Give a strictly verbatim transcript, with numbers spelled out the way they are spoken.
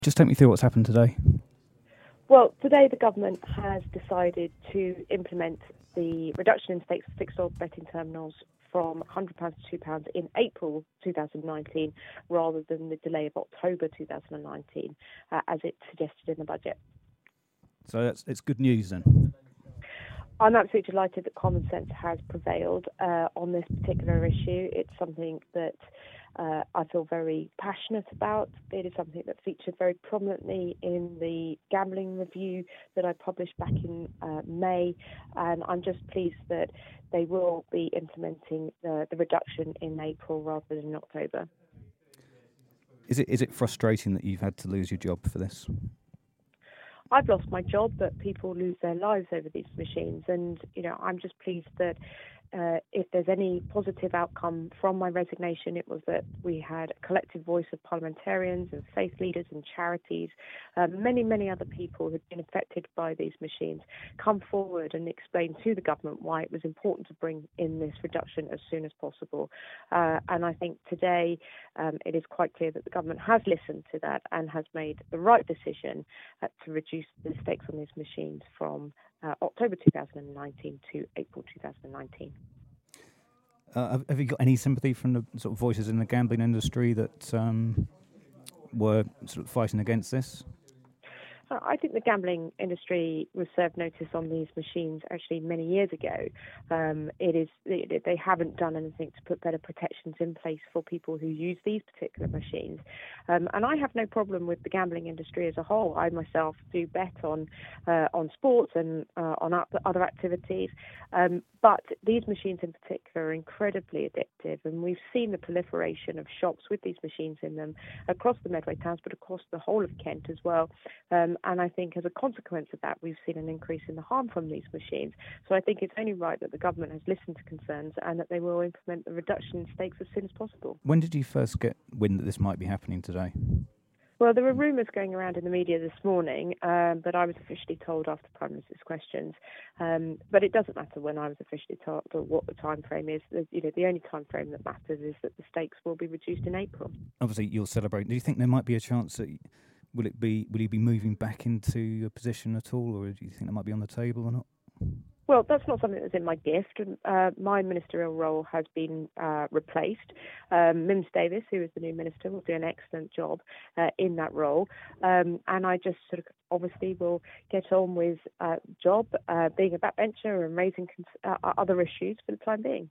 Just take me through what's happened today. Well, today the government has decided to implement the reduction in stakes for fixed odds betting terminals from one hundred pounds to two pounds in April twenty nineteen, rather than the delay of October twenty nineteen, uh, as it suggested in the budget. So that's it's good news then. I'm absolutely delighted that common sense has prevailed uh, on this particular issue. It's something that uh, I feel very passionate about. It is something that featured very prominently in the gambling review that I published back in uh, May, and I'm just pleased that they will be implementing the, the reduction in April rather than in October. Is it is it frustrating that you've had to lose your job for this? I've lost my job, but people lose their lives over these machines. And, you know, I'm just pleased that uh, if there's any positive outcome from my resignation, it was that we had a collective voice of parliamentarians and faith leaders and charities, uh, many, many other people who've been affected by these machines, come forward and explain to the government why it was important to bring in this reduction as soon as possible. Uh, and I think today um, it is quite clear that the government has listened to that and has made the right decision uh, to reduce the stakes on these machines from uh, October twenty nineteen to April twenty nineteen. Uh, have, have you got any sympathy from the sort of voices in the gambling industry that um, were sort of fighting against this? I think the gambling industry was served notice on these machines actually many years ago. Um, it is they, they haven't done anything to put better protections in place for people who use these particular machines. Um, and I have no problem with the gambling industry as a whole. I myself do bet on uh, on sports and uh, on other activities. Um, but these machines in particular are incredibly addictive, and we've seen the proliferation of shops with these machines in them across the Medway towns, but across the whole of Kent as well. Um, and I think as a consequence of that, we've seen an increase in the harm from these machines. So I think it's only right that the government has listened to concerns and that they will implement the reduction in stakes as soon as possible. When did you first get wind that this might be happening today? Well, there were rumours going around in the media this morning, um, but I was officially told after the Prime Minister's questions. Um, but it doesn't matter when I was officially told or what the time frame is. The, you know, the only time frame that matters is that the stakes will be reduced in April. Obviously, you'll celebrate. Do you think there might be a chance that will it be? Will you be moving back into a position at all, or do you think that might be on the table or not? Well, that's not something that's in my gift. Uh, my ministerial role has been uh, replaced. Um, Mims Davis, who is the new minister, will do an excellent job uh, in that role. Um, and I just sort of obviously will get on with uh, job, uh, being a backbencher and raising cons- uh, other issues for the time being.